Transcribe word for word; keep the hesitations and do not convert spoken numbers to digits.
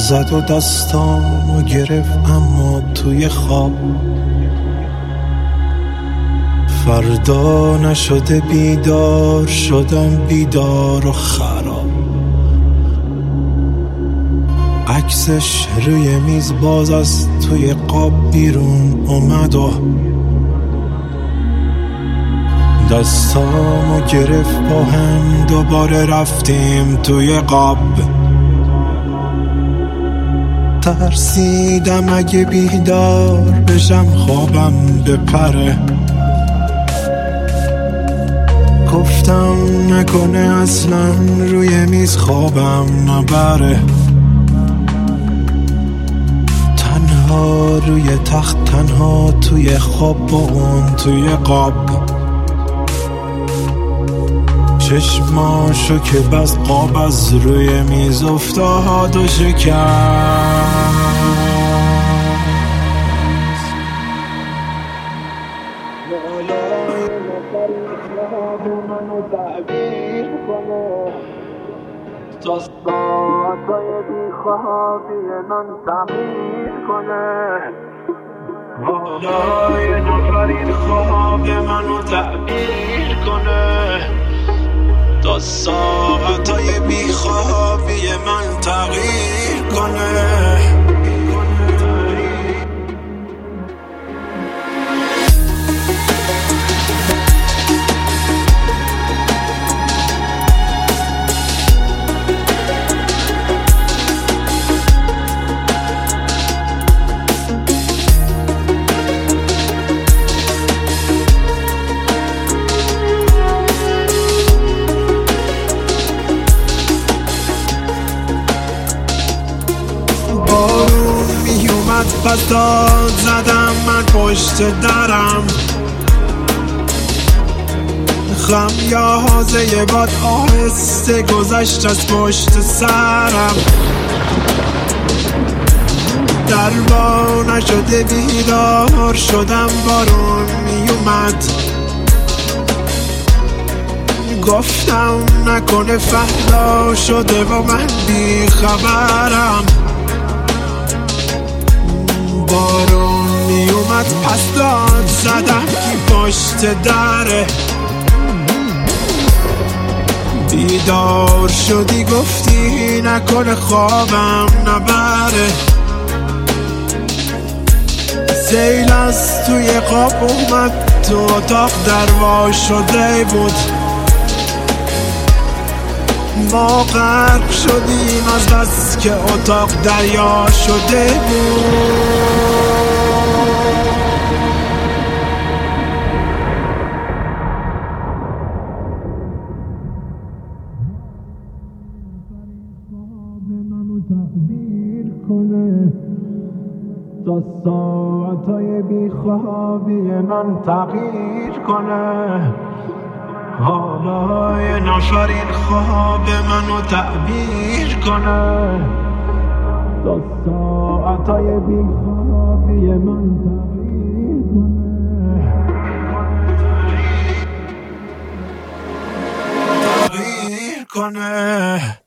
زد و دستامو گرفت اما توی خواب فردا نشده بیدار شدم بیدار و خراب عکسش روی میز باز از توی قاب بیرون اومد و دستامو گرفت با هم دوباره رفتیم توی قاب ترسیدم اگه بیدار بشم خوابم بپره گفتم نکنه اصلا روی میز خوابم نبره تنها روی تخت تنها توی خواب با اون توی قاب چشماشو که بس قاب از روی میز افتاد و شکست بالای نفری خواب منو تعبیر کنه تا ساعتای بیخوابی من تغییر کنه بالای نفری خواب منو تعبیر کنه تا ساعتای بیخوابی من تغییر کنه پس داد زدم من پشت درم خمیازه باد آهسته گذشت از پشت سرم دربا نشده بیدار شدم بارون میومد گفتم نکنه فردا شده و من بیخبرم بارون می اومد پس داد زدم کی پشت دره بیدار شدی گفتی نکنه خوابم نبره سیل از توی قاب اومد تو اتاق دروا شده بود ما غرق شدیم از بس که اتاق دریا شده بود تا ساعتای بیخوابی من تغییر کنه حالای نفرین خواب منو تعبیر کنه تا ساعتای بیخوابی من تغییر کنه تغییر کنه